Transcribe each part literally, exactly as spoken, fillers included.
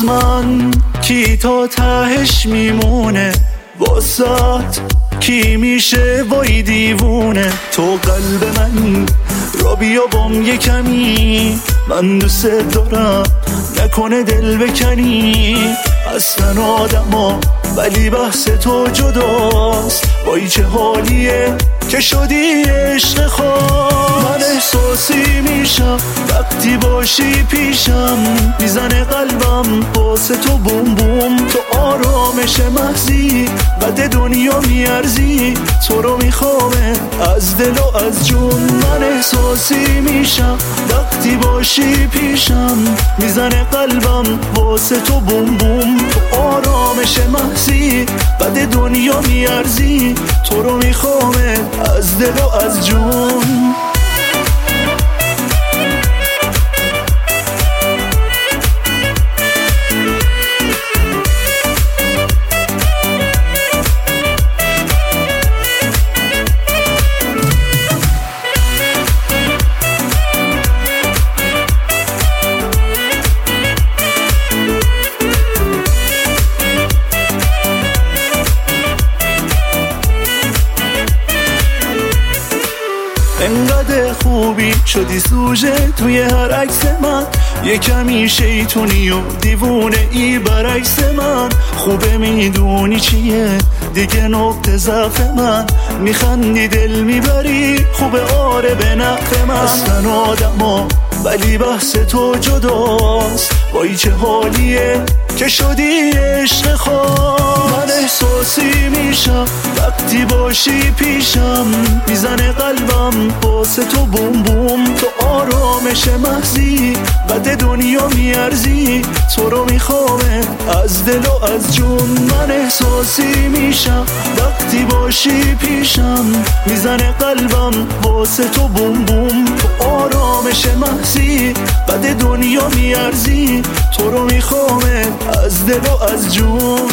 من کی تا تهش میمونه واسات کی میشه وای دیوونه تو قلب من را بیا بام یه کمی من دوست دارم نکنه دل بکنی اصلا آدما ولی بحث تو جداست وای چه حالیه که شدی عشق خواست من احساسی میشم وقتی باشی پیشم میزنه قلبم واسه تو بوم بوم تو آرامش محضی قد دنیا میارزی تو رو میخوامه از دل و از جون من احساسی میشم وقتی باشی پیشم میزنه قلبم واسه تو بوم بوم تو آرامش محضی قد دنیا میارزی تو رو میخوامه از دل و از جون انقدر خوبی شدی سوژه توی هر عکس من یه کمی شیطونی و دیوونه ای برعکس من خوبه میدونی چیه دیگه نقطه ضعف من میخندی دل میبری خوبه آره به نفع من اصلا آدما ولی بحث تو جداست وای چه حالیه که شدی عشق خواست من احساسی میشم وقتی باشی پیشم میزنه قلبم واسه تو بوم بوم تو آرامش محضی قد دنیا میارزی تو رو میخوامه از دل و از جون من احساسی میشم وقتی باشی پیشم میزنه قلبم واسه تو بوم بوم تو آرامش محضی قد دنیا میارزی تو رو میخوامه از دل و از جون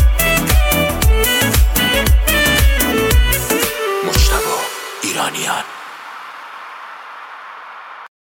ایرانیان.